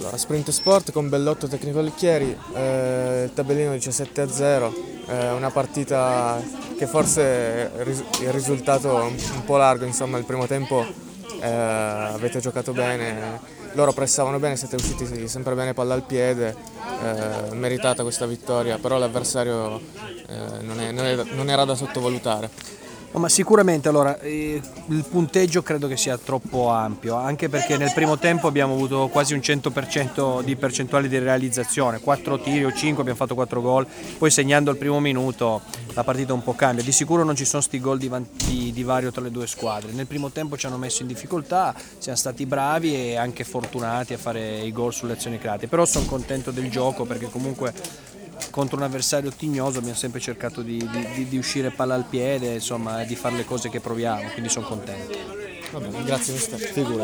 Allora, Sprint Sport con Bellotto Tecnico Alighieri, il tabellino 17-0, una partita che forse il risultato un po' largo, insomma il primo tempo avete giocato bene, loro pressavano bene, siete usciti sempre bene palla al piede, meritata questa vittoria, però l'avversario non era da sottovalutare. No, ma sicuramente allora il punteggio credo che sia troppo ampio, anche perché nel primo tempo abbiamo avuto quasi un 100% di percentuale di realizzazione, 4 tiri o 5, abbiamo fatto 4 gol, poi segnando il primo minuto la partita un po' cambia. Di sicuro non ci sono sti gol di vario tra le due squadre. Nel primo tempo ci hanno messo in difficoltà, siamo stati bravi e anche fortunati a fare i gol sulle azioni create, però sono contento del gioco perché comunque contro un avversario tignoso abbiamo sempre cercato di uscire palla al piede, insomma, di fare le cose che proviamo, quindi sono contento. Va bene, grazie mister. Figurati.